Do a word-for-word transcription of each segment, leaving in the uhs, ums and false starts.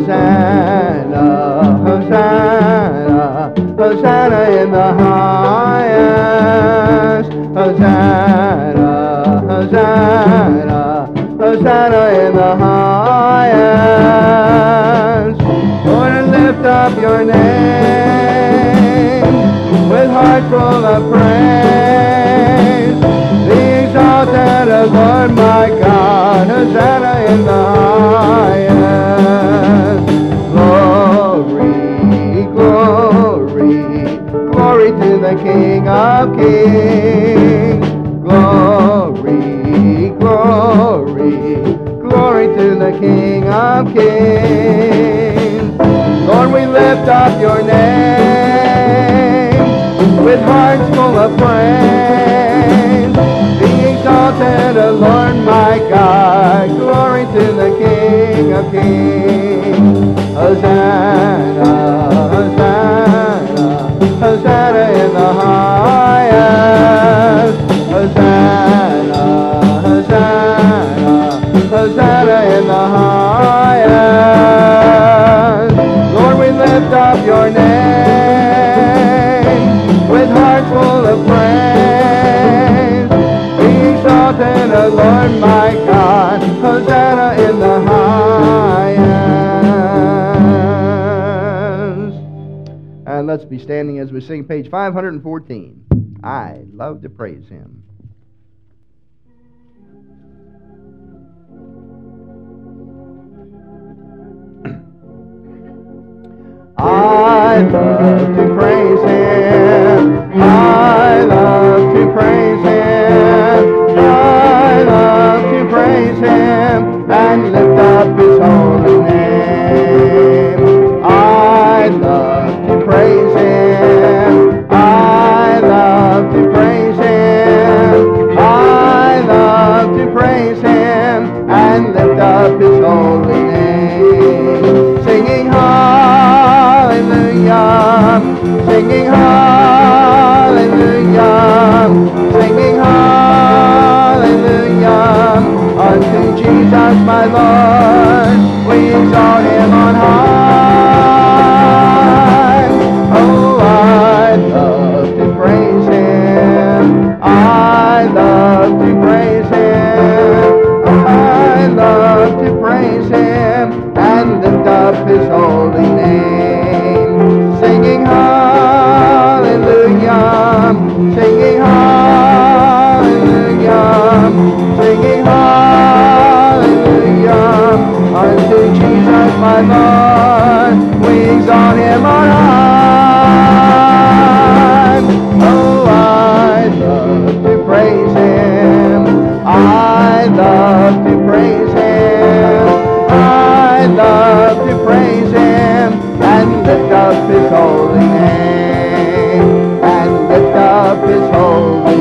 Hosanna, Hosanna, Hosanna in the highest. Hosanna, Hosanna, Hosanna in the highest. Lord, and lift up your name with heart full of praise. Be exalted, O Lord my God. Hosanna in the highest. Glory, glory, glory to the King of Kings. Glory, glory, glory to the King of Kings. Lord, we lift up your name with hearts full of praise. Be exalted, O Lord my God. Glory to the King of Kings. Hosanna, Hosanna, Hosanna in the highest. Hosanna, Hosanna, Hosanna in the highest. Lord, we lift up your name with hearts full of praise. Be exalted, O Lord my God. Hosanna in the highest. And let's be standing as we sing page five hundred fourteen. I love to praise him. I love to praise him. I love to praise him. I love to praise him and lift up his holy name. I love to praise him. I love to praise him. I love to praise him and lift up his holy name. Singing hallelujah, singing hallelujah, singing hallelujah unto Jesus my Lord. We exalt him on high. Oh, I love to praise him. I love to praise him. I love to praise him and lift up his holy name. Singing hallelujah, singing hallelujah, singing hallelujah unto Jesus my Lord. We exalt him on high. Oh, I love to praise him. I love to praise him. I love to praise him and lift up his holy name, and lift up his holy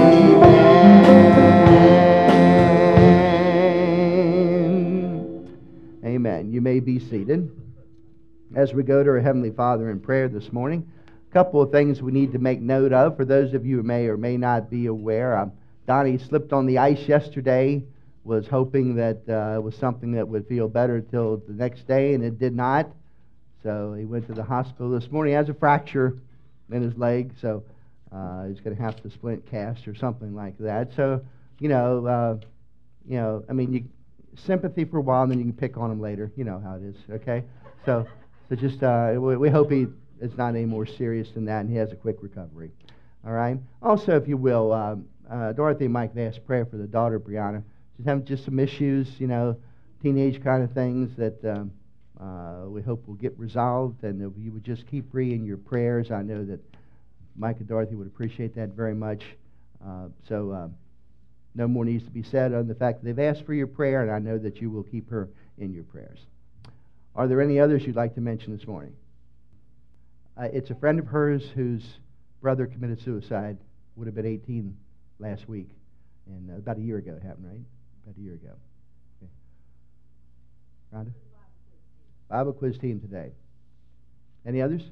name. Amen. You may be seated as we go to our Heavenly Father in prayer this morning. A couple of things we need to make note of. For those of you who may or may not be aware, um, Donnie slipped on the ice yesterday. Was hoping that uh, it was something that would feel better till the next day, and it did not. So he went to the hospital this morning. He has a fracture in his leg, so uh, he's going to have to splint cast or something like that. So, you know, uh, you know, I mean, you, sympathy for a while, and then you can pick on him later. You know how it is, okay? So, so just uh, we, we hope he it's not any more serious than that, and he has a quick recovery. All right. Also, if you will, um, uh, Dorothy and Mike, they asked prayer for the daughter, Brianna. She's having just some issues, you know, teenage kind of things that um, uh, we hope will get resolved, and that you would just keep Bree in your prayers. I know that Mike and Dorothy would appreciate that very much. Uh, so uh, no more needs to be said on the fact that they've asked for your prayer, and I know that you will keep her in your prayers. Are there any others you'd like to mention this morning? Uh, it's a friend of hers whose brother committed suicide, would have been eighteen last week, and uh, about a year ago it happened, right? About a year ago. Okay. Rhonda? Bible quiz team today. Any others?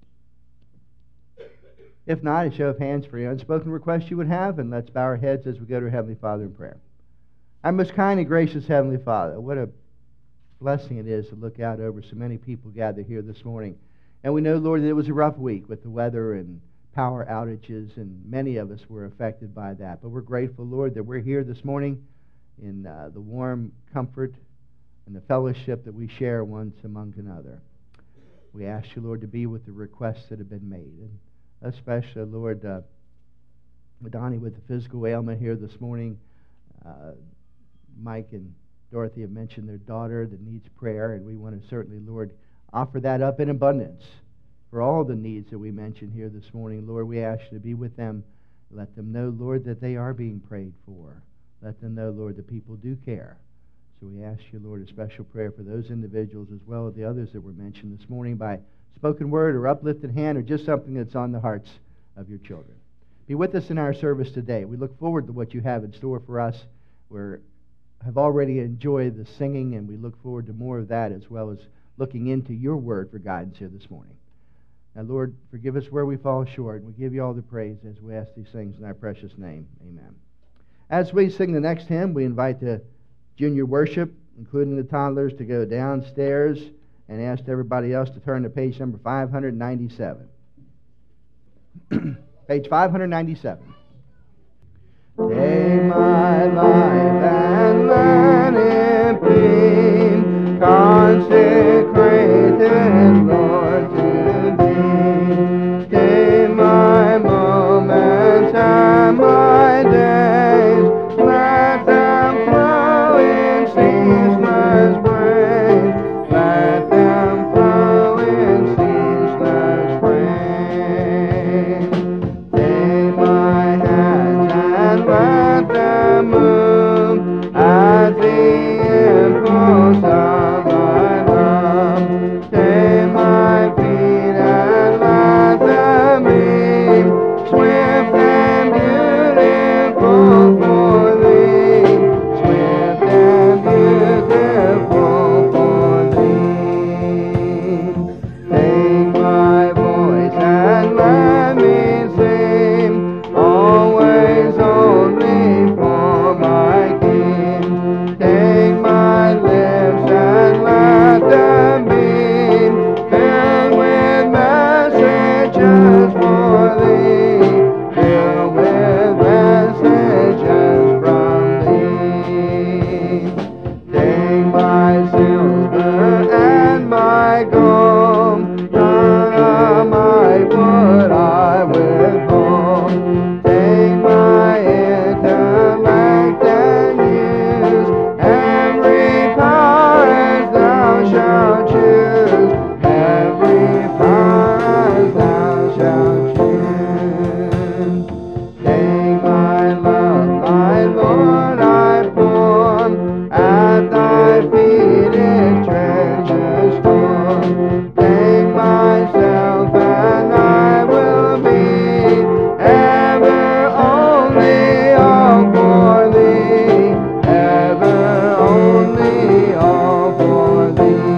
If not, a show of hands for any unspoken requests you would have, and let's bow our heads as we go to our Heavenly Father in prayer. Our most kind and gracious Heavenly Father, what a blessing it is to look out over so many people gathered here this morning. And we know, Lord, that it was a rough week with the weather and power outages, and many of us were affected by that. But we're grateful, Lord, that we're here this morning in uh, the warm comfort and the fellowship that we share once among another. We ask you, Lord, to be with the requests that have been made. And especially, Lord, uh, Donnie with the physical ailment here this morning. Uh, Mike and Dorothy have mentioned their daughter that needs prayer, and we want to certainly, Lord, offer that up in abundance for all the needs that we mentioned here this morning. Lord, we ask you to be with them. Let them know, Lord, that they are being prayed for. Let them know, Lord, that people do care. So we ask you, Lord, a special prayer for those individuals as well as the others that were mentioned this morning by spoken word or uplifted hand or just something that's on the hearts of your children. Be with us in our service today. We look forward to what you have in store for us. We have already enjoyed the singing, and we look forward to more of that as well as looking into your word for guidance here this morning. Now, Lord, forgive us where we fall short, and we give you all the praise as we ask these things in our precious name. Amen. As we sing the next hymn, we invite the junior worship, including the toddlers, to go downstairs and ask everybody else to turn to page number five ninety-seven. Page five ninety-seven. Take my life and let it be consecrated, Lord, to thee. Take my moments and my days, let them flow in ceaseless praise. Let them flow in ceaseless praise. Take my hands and let them move at the impulse of thy love. Take my feet and let them be swift and beautiful for thee. Swift and beautiful for thee. Take my voice and let me sing, always only for my King. Take my lips and let them be filled with messages for thee, filled with messages from thee. Take my silver and my gold, none of my wood I withhold. Take my intellect and use every power as thou shalt choose, every power as thou shalt choose. Take my love, my Lord, I pour at thy feet in treasure store. Take myself and I will be ever only all for thee, ever only all for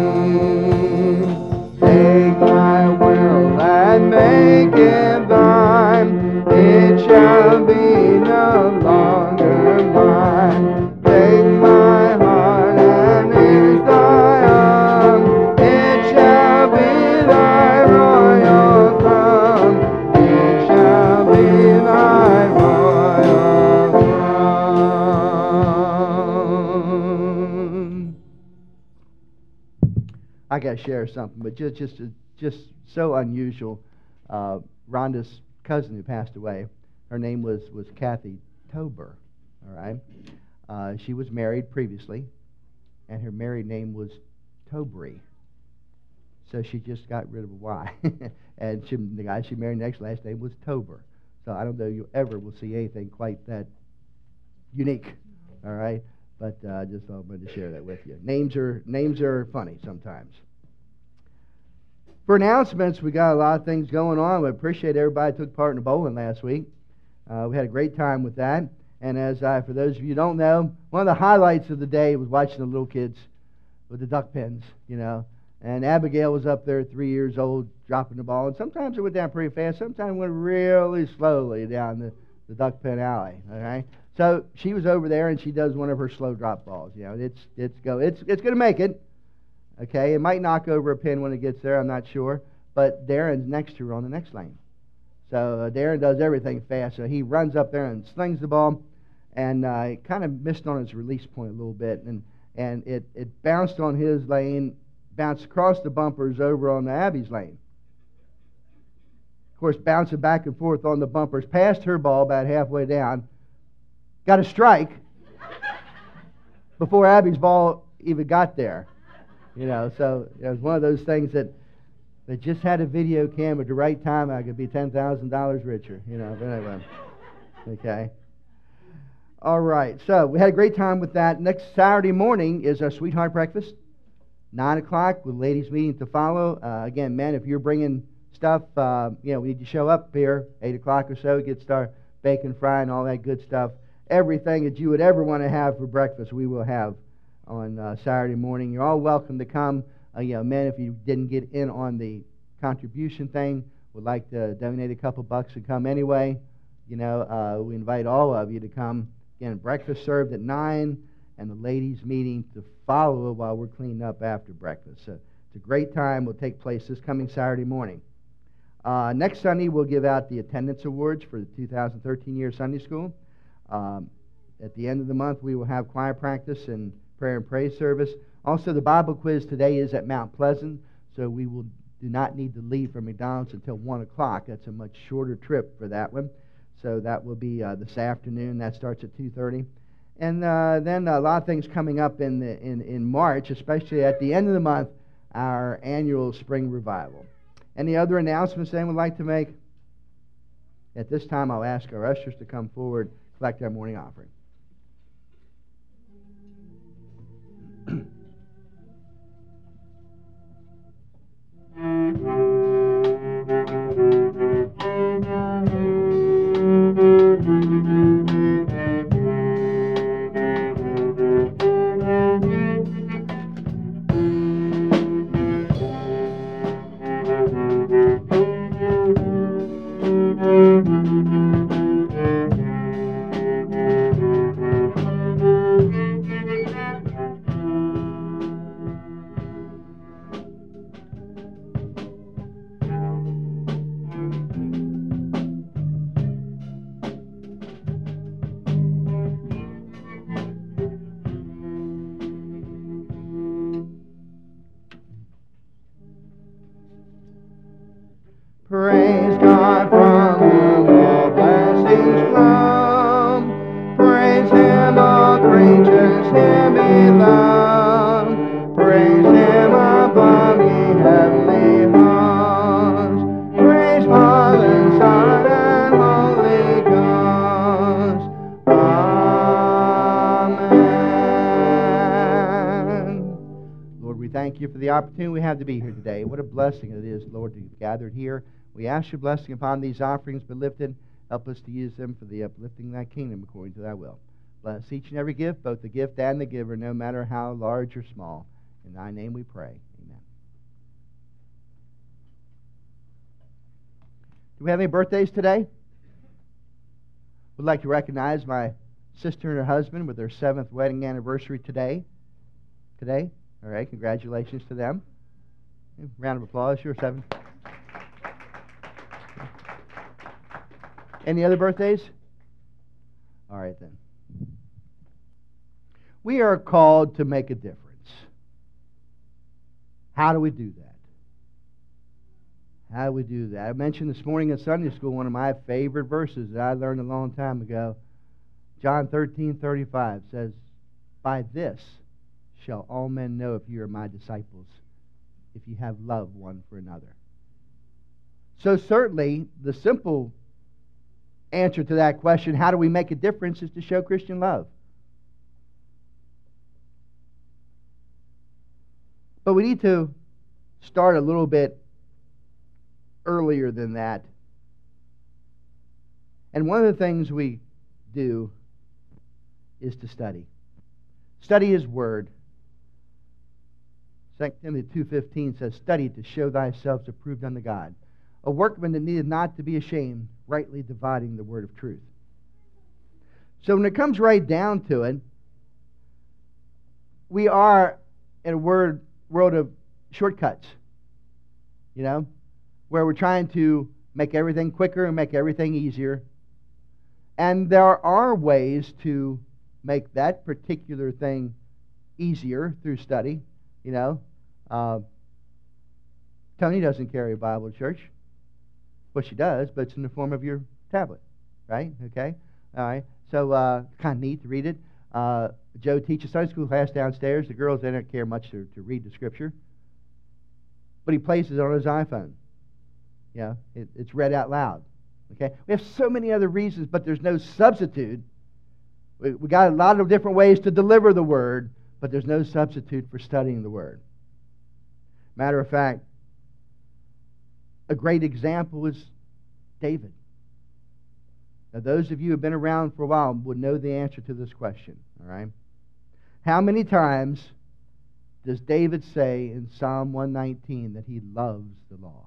thee. Take my will and make it thine, it shall be no longer mine. Take my heart and is thy own, it shall be thy royal crown, it shall be thy royal crown. I got to share something, but just just just so unusual. Uh, Rhonda's cousin who passed away, her name was was Kathy Tober. All right, uh, she was married previously, and her married name was Tobry. So she just got rid of a Y, and she, the guy she married next last name was Tober. So I don't know you ever will see anything quite that unique. All right, but I uh, just thought I wanted to share that with you. Names are names are funny sometimes. For announcements, we got a lot of things going on. We appreciate everybody who took part in the bowling last week. Uh, we had a great time with that. And as I, for those of you who don't know, one of the highlights of the day was watching the little kids with the duck pins, you know. And Abigail was up there, three years old, dropping the ball. And sometimes it went down pretty fast. Sometimes it went really slowly down the, the duck pin alley. All right. So she was over there, and she does one of her slow drop balls. You know, it's it's go it's it's going to make it. Okay, it might knock over a pin when it gets there, I'm not sure. But Darren's next to her on the next lane. So uh, Darren does everything fast. So he runs up there and slings the ball, and uh, he kind of missed on his release point a little bit, and and it, it bounced on his lane, bounced across the bumpers over on the Abby's lane. Of course, bouncing back and forth on the bumpers, past her ball about halfway down, got a strike before Abby's ball even got there. You know, so it was one of those things that they just had a video cam at the right time. I could be ten thousand dollars richer. You know, but anyway, okay. All right, so we had a great time with that. Next Saturday morning is our sweetheart breakfast, nine o'clock with ladies' meeting to follow. Uh, again, men, if you're bringing stuff, uh, you know, we need to show up here eight o'clock or so, get started bacon, frying, all that good stuff. Everything that you would ever want to have for breakfast, we will have on uh, Saturday morning. You're all welcome to come. Uh, you know, men, if you didn't get in on the contribution thing, would like to donate a couple bucks and come anyway. You know, uh, we invite all of you to come. Again, breakfast served at nine, and the ladies' meeting to follow while we're cleaning up after breakfast. So it's a great time. Will take place this coming Saturday morning. Uh, next Sunday, we'll give out the attendance awards for the two thousand thirteen year Sunday school. Um, at the end of the month, we will have choir practice and prayer and praise service. Also, the Bible quiz today is at Mount Pleasant, so we will do not need to leave from McDonald's until one o'clock. That's a much shorter trip for that one. So that will be uh, this afternoon. That starts at two thirty. And uh, then a lot of things coming up in, the, in, in March, especially at the end of the month, our annual spring revival. Any other announcements anyone would like to make? At this time, I'll ask our ushers to come forward, collect our morning offering. Praise God from whom all blessings flow. Praise Him, all creatures, Him below. Praise Him above, ye heavenly hosts. Praise Father, Son, and Holy Ghost. Amen. Lord, we thank you for the opportunity we have to be here today. What a blessing it is, Lord, to be gathered here. We ask your blessing upon these offerings be lifted. Help us to use them for the uplifting of thy kingdom according to thy will. Bless each and every gift, both the gift and the giver, no matter how large or small. In thy name we pray. Amen. Do we have any birthdays today? Would like to recognize my sister and her husband with their seventh wedding anniversary today. Today? All right, congratulations to them. Round of applause. You're seven. Any other birthdays? All right, then. We are called to make a difference. How do we do that? How do we do that? I mentioned this morning in Sunday school one of my favorite verses that I learned a long time ago. John thirteen thirty-five says, "By this shall all men know if you are my disciples, if you have love one for another." So certainly, the simple answer to that question, how do we make a difference, is to show Christian love. But we need to start a little bit earlier than that. And one of the things we do is to study. Study His Word. Second Timothy two fifteen says, "Study to show thyself approved unto God, a workman that needeth not to be ashamed, rightly dividing the word of truth." So when it comes right down to it, we are, in a word, world of shortcuts, you know, where we're trying to make everything quicker and make everything easier. And there are ways to make that particular thing easier through study, you know. Uh, Tony doesn't carry a Bible to church. Well, she does, but it's in the form of your tablet, right? Okay? All right. So, uh, kind of neat to read it. Uh, Joe teaches Sunday school class downstairs. The girls, they don't care much to, to read the Scripture. But he plays it on his iPhone. Yeah, it, it's read out loud. Okay? We have so many other reasons, but there's no substitute. We, we got a lot of different ways to deliver the Word, but there's no substitute for studying the Word. Matter of fact, a great example is David. Now, those of you who have been around for a while would know the answer to this question. All right? How many times does David say in Psalm one nineteen that he loves the law?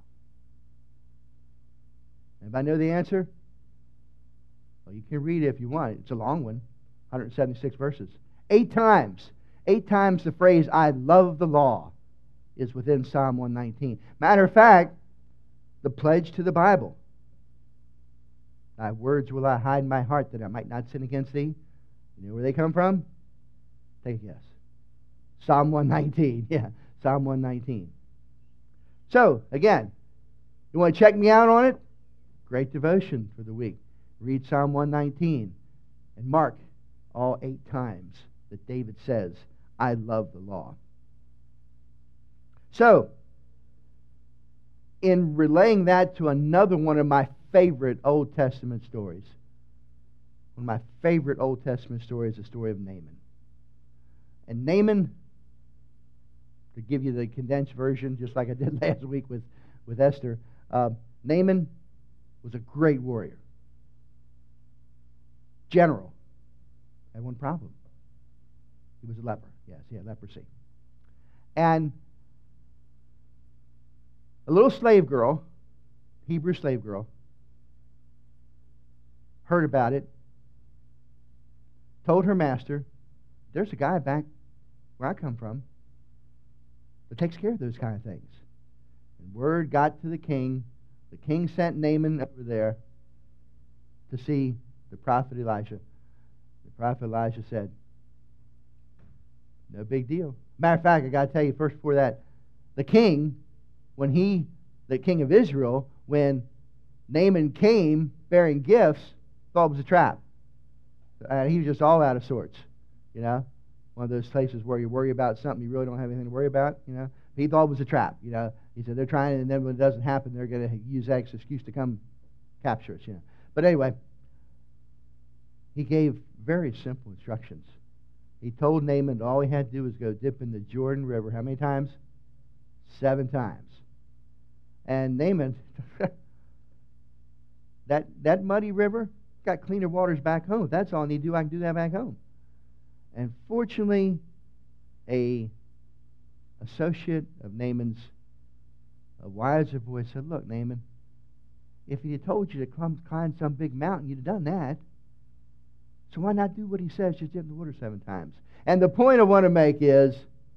Anybody know the answer? Well, you can read it if you want. It's a long one, one hundred seventy-six verses. Eight times. Eight times the phrase, I love the law, is within Psalm one nineteen. Matter of fact, the pledge to the Bible. Thy words will I hide in my heart that I might not sin against thee. You know where they come from? Take a guess. Psalm one nineteen. Yeah, Psalm one nineteen. So, again, you want to check me out on it? Great devotion for the week. Read Psalm one nineteen and mark all eight times that David says, I love the law. So, in relaying that to another one of my favorite Old Testament stories, one of my favorite Old Testament stories is the story of Naaman. And Naaman, to give you the condensed version, just like I did last week with, with Esther, uh, Naaman was a great warrior. General. Had one problem. He was a leper. Yes, he had leprosy. And a little slave girl, Hebrew slave girl, heard about it, told her master, there's a guy back where I come from that takes care of those kind of things. And word got to the king. The king sent Naaman over there to see the prophet Elijah. The prophet Elijah said, no big deal. Matter of fact, I got to tell you first before that, the king, when he, the king of Israel, when Naaman came bearing gifts, thought it was a trap. And he was just all out of sorts, you know. One of those places where you worry about something you really don't have anything to worry about, you know. He thought it was a trap, you know. He said they're trying, and then when it doesn't happen, they're going to use that excuse to come capture us, you know. But anyway, he gave very simple instructions. He told Naaman all he had to do was go dip in the Jordan River. How many times? Seven times. And Naaman, that, that muddy river got cleaner waters back home. If that's all I need to do, I can do that back home. And fortunately, a associate of Naaman's, a wiser voice said, look, Naaman, if he had told you to come climb some big mountain, you'd have done that. So why not do what he says, just dip in the water seven times? And the point I want to make is,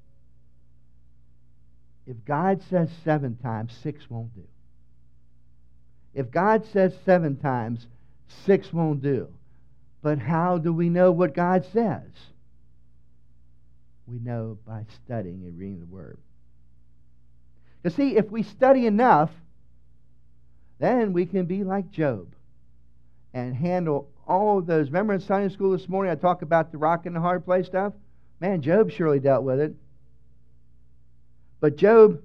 if God says seven times, six won't do. If God says seven times, six won't do. But how do we know what God says? We know by studying and reading the Word. You see, if we study enough, then we can be like Job and handle all of those. Remember in Sunday school this morning I talked about the rock and the hard place stuff? Man, Job surely dealt with it. But Job,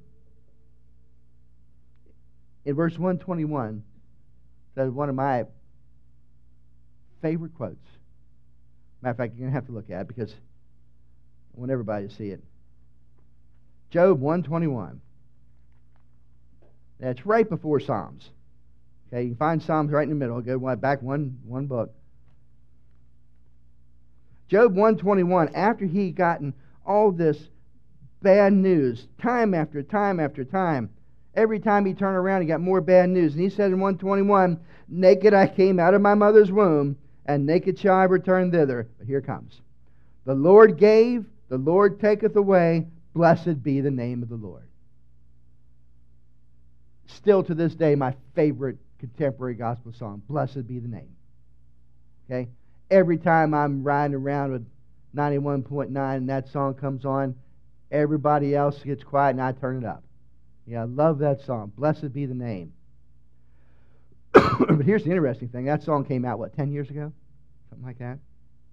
in verse one twenty-one, says one of my favorite quotes. Matter of fact, you're going to have to look at it because I want everybody to see it. Job one twenty-one. That's right before Psalms. Okay, you can find Psalms right in the middle. Go back one, one book. Job one twenty-one, after he gotten all this bad news, time after time after time, every time he turned around, he got more bad news. And he said in one twenty-one, naked I came out of my mother's womb, and naked shall I return thither. But here it comes. The Lord gave, the Lord taketh away. Blessed be the name of the Lord. Still to this day, my favorite contemporary gospel song, Blessed be the name. Okay? Every time I'm riding around with ninety-one point nine and that song comes on, everybody else gets quiet and I turn it up. Yeah, I love that song. Blessed be the name. But here's the interesting thing. That song came out, what, ten years ago? Something like that.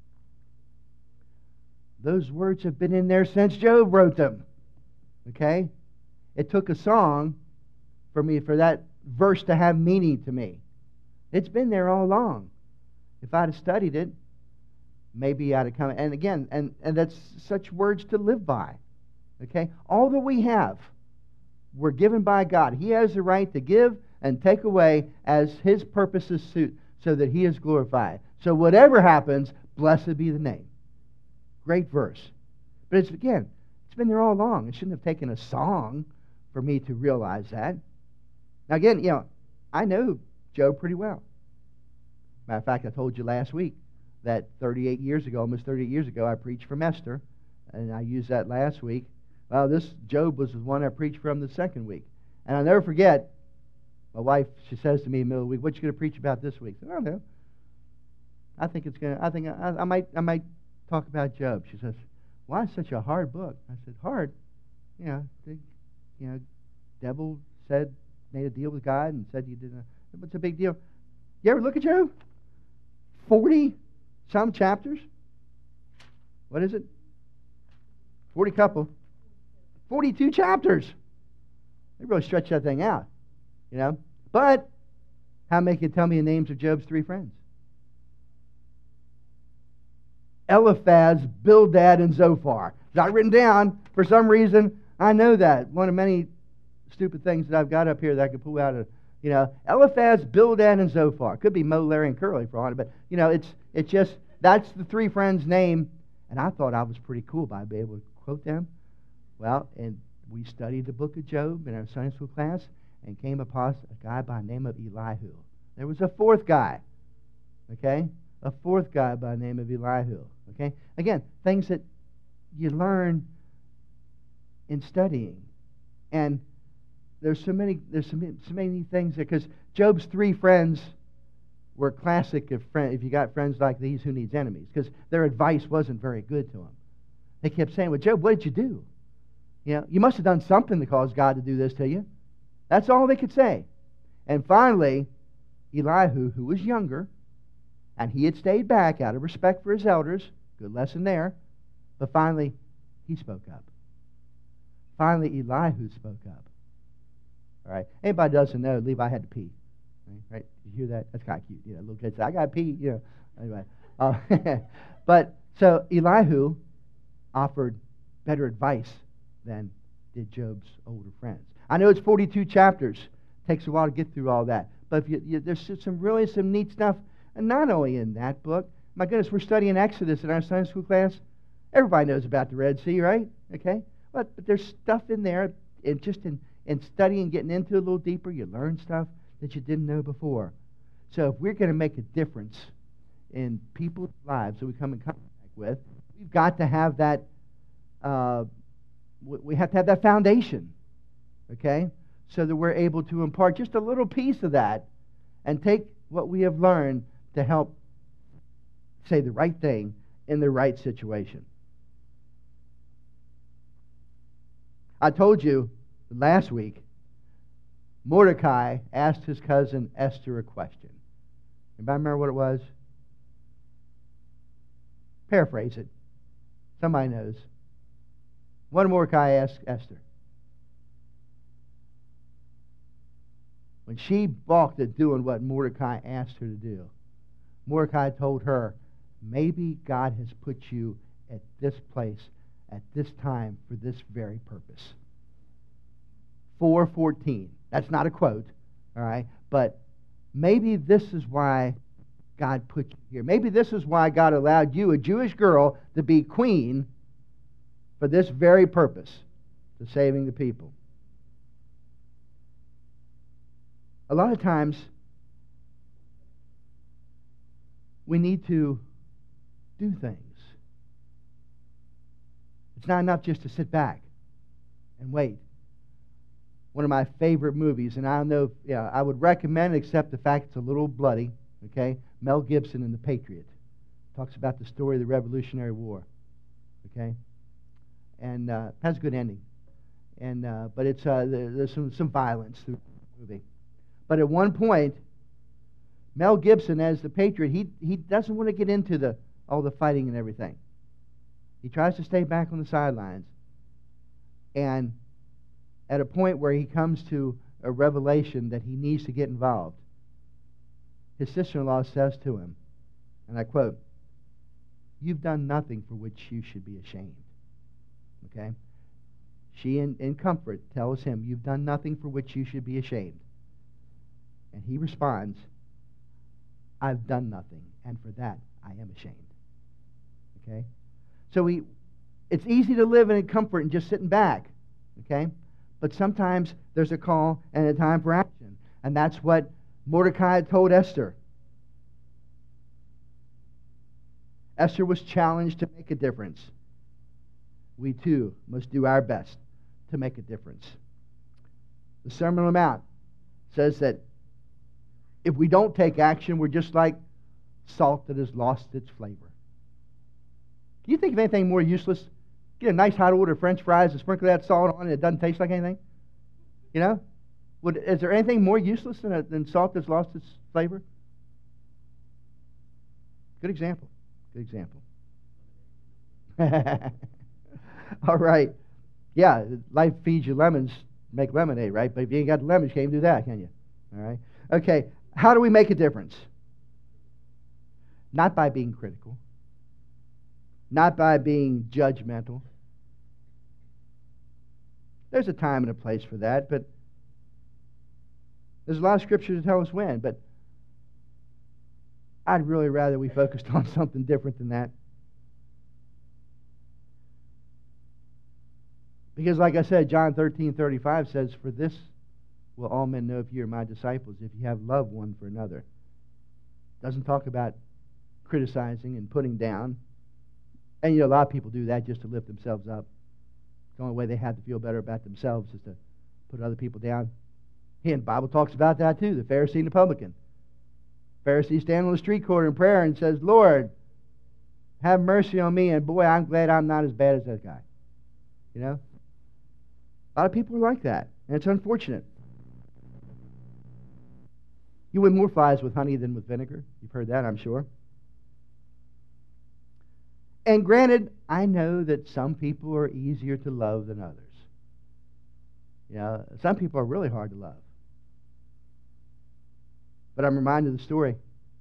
Those words have been in there since Job wrote them. Okay? It took a song for me, for that verse to have meaning to me. It's been there all along. If I'd have studied it, maybe I'd have come. And again, and, and that's such words to live by. Okay? All that we have, we're given by God. He has the right to give and take away as His purposes suit, so that He is glorified. So whatever happens, blessed be the name. Great verse. But it's, again, it's been there all along. It shouldn't have taken a song for me to realize that. Now again, you know, I know Job pretty well. Matter of fact, I told you last week that thirty-eight years ago, almost thirty-eight years ago, I preached from Esther, and I used that last week. Well, this Job was the one I preached from the second week. And I'll never forget, my wife, she says to me in the middle of the week, "What you going to preach about this week?" I said, "I don't know. I think it's going to, I think I, I might, I might talk about Job." She says, "Why such a hard book?" I said, "Hard? You know, the, you know, devil said, made a deal with God and said you didn't. What's a big deal? You ever look at Job? Forty some chapters. What is it? Forty couple. Forty-two chapters. They really stretched that thing out, you know. But how many can tell me the names of Job's three friends? Eliphaz, Bildad, and Zophar. Not written down. For some reason, I know that. One of many stupid things that I've got up here that I could pull out of, you know, Eliphaz, Bildad, and Zophar. Could be Mo, Larry, and Curly for all it, but, you know, it's it's just, that's the three friends' name, and I thought I was pretty cool by being able to quote them. Well, and we studied the book of Job in our Sunday school class and came upon a guy by the name of Elihu. There was a fourth guy, okay? A fourth guy by the name of Elihu, okay? Again, things that you learn in studying. And there's so many, there's so many, so many things there, because Job's three friends were classic if, friend, if you got friends like these, who needs enemies? Because their advice wasn't very good to him. They kept saying, "Well, Job, what did you do? You know, you must have done something to cause God to do this to you." That's all they could say. And finally, Elihu, who was younger, and he had stayed back out of respect for his elders, good lesson there, but finally, he spoke up. Finally, Elihu spoke up. All right. Anybody doesn't know, Levi had to pee. Right? Did you hear that? That's kind of cute. You know, little kid said, "I got to pee." You know. Anyway. Uh, but so Elihu offered better advice than did Job's older friends. I know it's forty-two chapters. It takes a while to get through all that. But if you, you, there's some really some neat stuff, and not only in that book. My goodness, we're studying Exodus in our Sunday school class. Everybody knows about the Red Sea, right? Okay? But, but there's stuff in there, and just in, in studying, getting into it a little deeper, you learn stuff that you didn't know before. So if we're going to make a difference in people's lives that we come in contact with, we've got to have that, uh, we have to have that foundation, okay? So that we're able to impart just a little piece of that and take what we have learned to help say the right thing in the right situation. I told you last week, Mordecai asked his cousin Esther a question. Anybody remember what it was? Paraphrase it. Somebody knows. What did Mordecai ask Esther? When she balked at doing what Mordecai asked her to do, Mordecai told her, "Maybe God has put you at this place at this time for this very purpose." four fourteen. That's not a quote, all right? But maybe this is why God put you here. Maybe this is why God allowed you, a Jewish girl, to be queen for this very purpose, to saving the people. A lot of times, we need to do things. It's not enough just to sit back. and wait. One of my favorite movies, and I don't know if, yeah, I would recommend it except the fact it's a little bloody, okay? Mel Gibson in The Patriot. Talks about the story of the Revolutionary War, okay? And uh, has a good ending. And uh, But it's uh, there, there's some, some violence through the movie. But at one point, Mel Gibson, as the Patriot, he, he doesn't want to get into the all the fighting and everything. He tries to stay back on the sidelines. And at a point where he comes to a revelation that he needs to get involved, his sister-in-law says to him, and I quote, "You've done nothing for which you should be ashamed." Okay? She, in, in comfort, tells him, "You've done nothing for which you should be ashamed." And he responds, "I've done nothing, and for that I am ashamed." Okay? So we, it's easy to live in comfort and just sitting back. Okay? But sometimes there's a call and a time for action. And that's what Mordecai told Esther. Esther was challenged to make a difference. We too must do our best to make a difference. The Sermon on the Mount says that if we don't take action, we're just like salt that has lost its flavor. Can you think of anything more useless? Get a nice hot order of French fries and sprinkle that salt on and it doesn't taste like anything? You know? Would, is there anything more useless than, a, than salt that's lost its flavor? Good example. Good example. All right. Yeah, life feeds you lemons, make lemonade, right? But if you ain't got lemons, you can't do that, can you? All right. Okay, how do we make a difference? Not by being critical. Not by being judgmental. There's a time and a place for that, but there's a lot of scripture to tell us when, but I'd really rather we focused on something different than that. Because like I said, John thirteen thirty-five says, "For this will all men know if you are my disciples, if you have love one for another." Doesn't talk about criticizing and putting down. And you know, a lot of people do that just to lift themselves up. The only way they have to feel better about themselves is to put other people down. And the Bible talks about that too, the Pharisee and the publican. Pharisee standing on the street corner in prayer and says, "Lord, have mercy on me, and boy, I'm glad I'm not as bad as that guy." You know? A lot of people are like that, and it's unfortunate. You win more flies with honey than with vinegar. You've heard that, I'm sure. And granted, I know that some people are easier to love than others. You know, some people are really hard to love. But I'm reminded of the story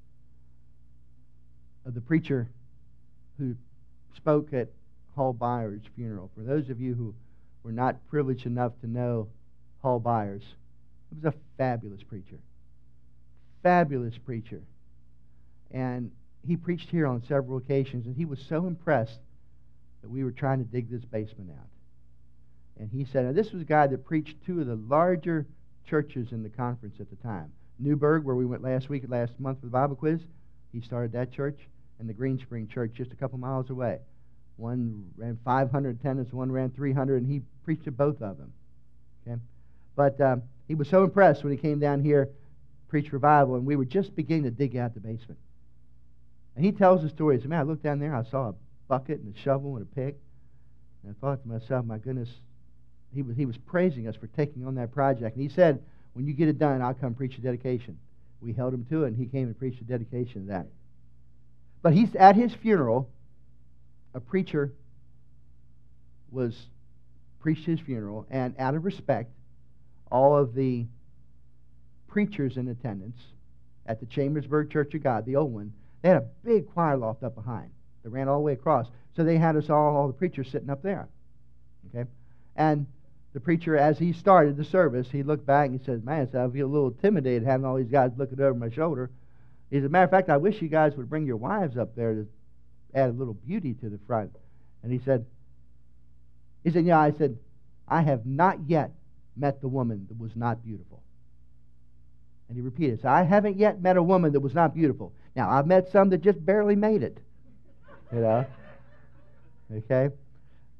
of the preacher who spoke at Hall Byers' funeral. For those of you who were not privileged enough to know Hall Byers, he was a fabulous preacher. Fabulous preacher. And he preached here on several occasions, and he was so impressed that we were trying to dig this basement out. And he said, now this was a guy that preached two of the larger churches in the conference at the time. Newburgh, where we went last week, last month for the Bible quiz, he started that church, and the Green Spring Church just a couple miles away. One ran five hundred attendants, one ran three hundred, and he preached at both of them. Okay, But um, he was so impressed when he came down here, preached revival, and we were just beginning to dig out the basement. And he tells the story. He said, man, I looked down there, I saw a bucket and a shovel and a pick, and I thought to myself, my goodness, he was, he was praising us for taking on that project. And he said, when you get it done, I'll come preach a dedication. We held him to it, and he came and preached a dedication of that. But he's at his funeral, a preacher was preached his funeral, and out of respect, all of the preachers in attendance at the Chambersburg Church of God, the old one, they had a big choir loft up behind that ran all the way across. So they had us all, all the preachers sitting up there. Okay? And the preacher, as he started the service, he looked back and he said, man, so I feel a little intimidated having all these guys looking over my shoulder. He said, matter of fact, I wish you guys would bring your wives up there to add a little beauty to the front. And he said, he said, yeah, I said, I have not yet met the woman that was not beautiful. And he repeated, so I haven't yet met a woman that was not beautiful. Now, I've met some that just barely made it. You know? Okay?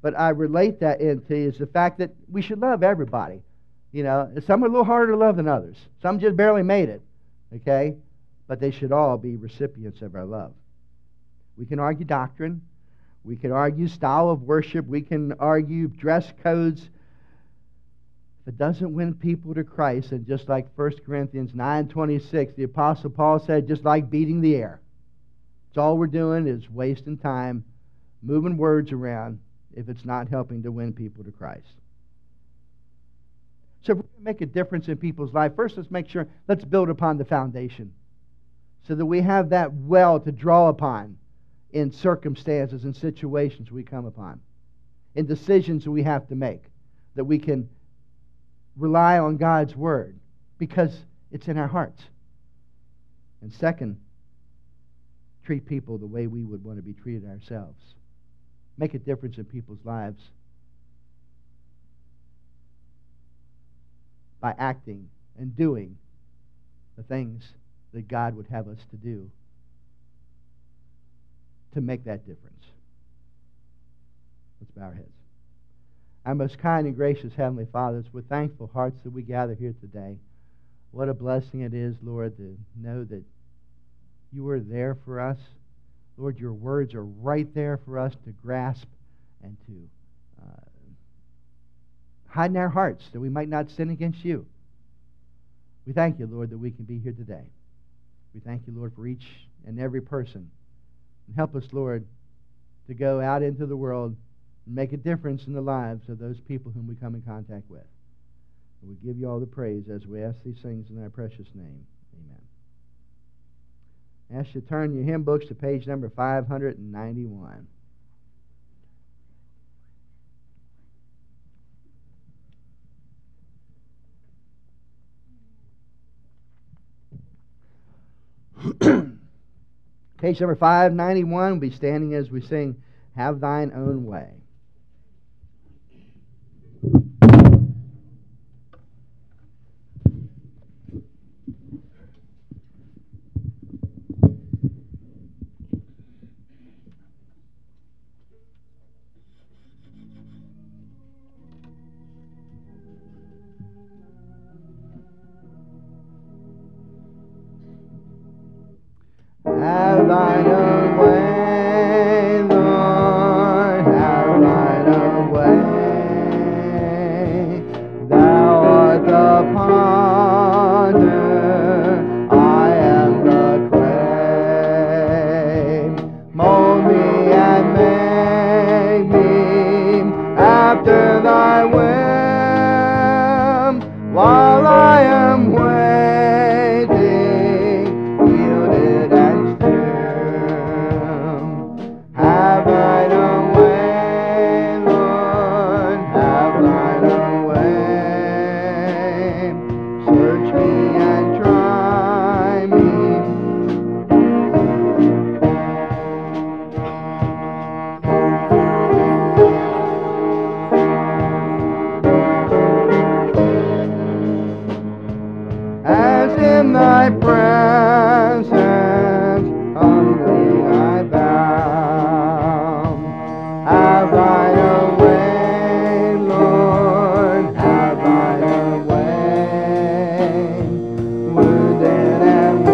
But I relate that into is the fact that we should love everybody. You know, some are a little harder to love than others. Some just barely made it. Okay? But they should all be recipients of our love. We can argue doctrine. We can argue style of worship. We can argue dress codes. If it doesn't win people to Christ, and just like First Corinthians nine twenty-six, the Apostle Paul said, just like beating the air. It's all we're doing is wasting time, moving words around, if it's not helping to win people to Christ. So if we're going to make a difference in people's life, first let's make sure, let's build upon the foundation so that we have that well to draw upon in circumstances and situations we come upon, in decisions we have to make, that we can rely on God's Word because it's in our hearts. And second, treat people the way we would want to be treated ourselves. Make a difference in people's lives by acting and doing the things that God would have us to do to make that difference. Let's bow our heads. Our most kind and gracious Heavenly Father, it's with thankful hearts that we gather here today. What a blessing it is, Lord, to know that you are there for us. Lord, your words are right there for us to grasp and to uh, hide in our hearts that we might not sin against you. We thank you, Lord, that we can be here today. We thank you, Lord, for each and every person. And help us, Lord, to go out into the world and make a difference in the lives of those people whom we come in contact with. And we give you all the praise as we ask these things in thy precious name. Amen. I ask you to turn your hymn books to page number five ninety-one. Page number five ninety-one will be standing as we sing, Have Thine Own Way. Have thine own way, Lord, have thine own way. Thou art the potter, I am the clay. Mold me and make me after thy will, while I am waiting, yielded and have thine own way, Lord, have thine own way. Search me and try me. As in thy presence, humbly I bow. Have thine own way, Lord, have thine own way. Wounded and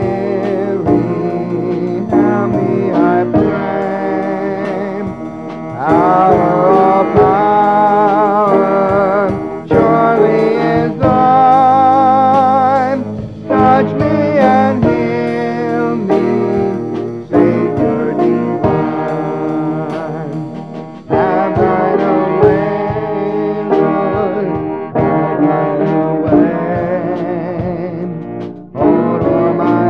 weary, help me, I pray. Power of power, surely is thine. Touch me and heal me, Savior divine. Have thine own way, Lord, have thine own way. Hold o'er my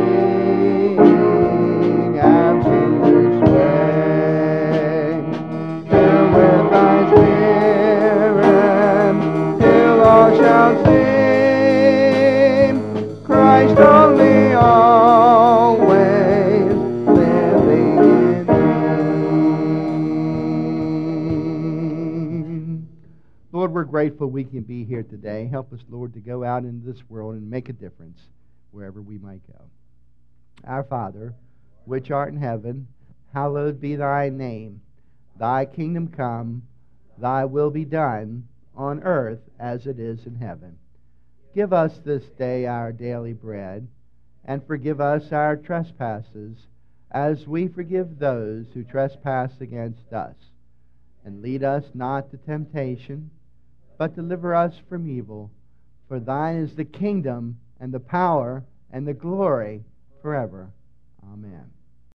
being, absolute sway. Fill with thy spirit, till all shall see Christ only, always living in me. Lord, we're grateful we can be here today. Help us, Lord, to go out into this world and make a difference wherever we might go. Our Father, which art in heaven, hallowed be thy name. Thy kingdom come, thy will be done, on earth as it is in heaven. Give us this day our daily bread, and forgive us our trespasses, as we forgive those who trespass against us. And lead us not to temptation, but deliver us from evil. For thine is the kingdom, and the power, and the glory, forever. Amen.